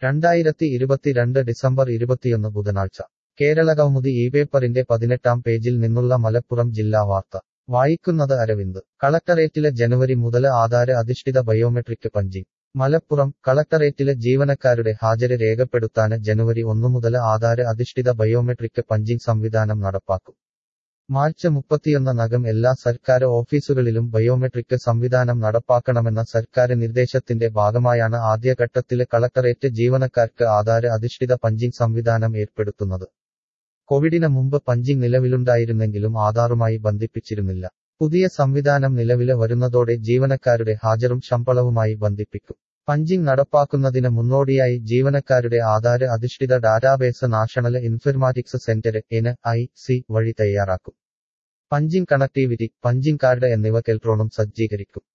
2022 December 21 ബുധനാഴ്ച കേരളകൗമുദി ഈ പേപ്പറിന്റെ 18-ാം പേജിൽ നിന്നുള്ള മലപ്പുറം ജില്ലാ വാർത്ത വായിക്കുന്നത് അരവിന്ദ് കളക്ടറേറ്റിലെ ജനുവരി മുതല് ആധാര് അധിഷ്ഠിത ബയോമെട്രിക് പഞ്ചിങ് മലപ്പുറം കളക്ടറേറ്റിലെ ജീവനക്കാരുടെ ഹാജര് രേഖപ്പെടുത്താന് ജനുവരി 1 മുതല് ആധാര് അധിഷ്ഠിത ബയോമെട്രിക് പഞ്ചിങ് സംവിധാനം നടപ്പാക്കും. മാർച്ച് 31-നകം എല്ലാ സർക്കാര് ഓഫീസുകളിലും ബയോമെട്രിക് സംവിധാനം നടപ്പാക്കണമെന്ന സർക്കാര് നിർദ്ദേശത്തിന്റെ ഭാഗമായാണ് ആദ്യഘട്ടത്തില് കളക്ടറേറ്റ് ജീവനക്കാർക്ക് ആധാര് അധിഷ്ഠിത പഞ്ചിങ് സംവിധാനം ഏർപ്പെടുത്തുന്നത്. കോവിഡിന് മുമ്പ് പഞ്ചിങ് നിലവിലുണ്ടായിരുന്നെങ്കിലും ആധാറുമായി ബന്ധിപ്പിച്ചിരുന്നില്ല. പുതിയ സംവിധാനം നിലവില് വരുന്നതോടെ ജീവനക്കാരുടെ ഹാജരും ശമ്പളവുമായി ബന്ധിപ്പിക്കും. പഞ്ചിങ് നടപ്പാക്കുന്നതിന് മുന്നോടിയായി ജീവനക്കാരുടെ ആധാര് അധിഷ്ഠിത database national informatics centre (NIC) വഴി തയ്യാറാക്കും. പഞ്ചിങ് കണക്ടിവിറ്റി, പഞ്ചിങ് കാർഡ് എന്നിവ കെൽട്രോണും സജ്ജീകരിക്കും.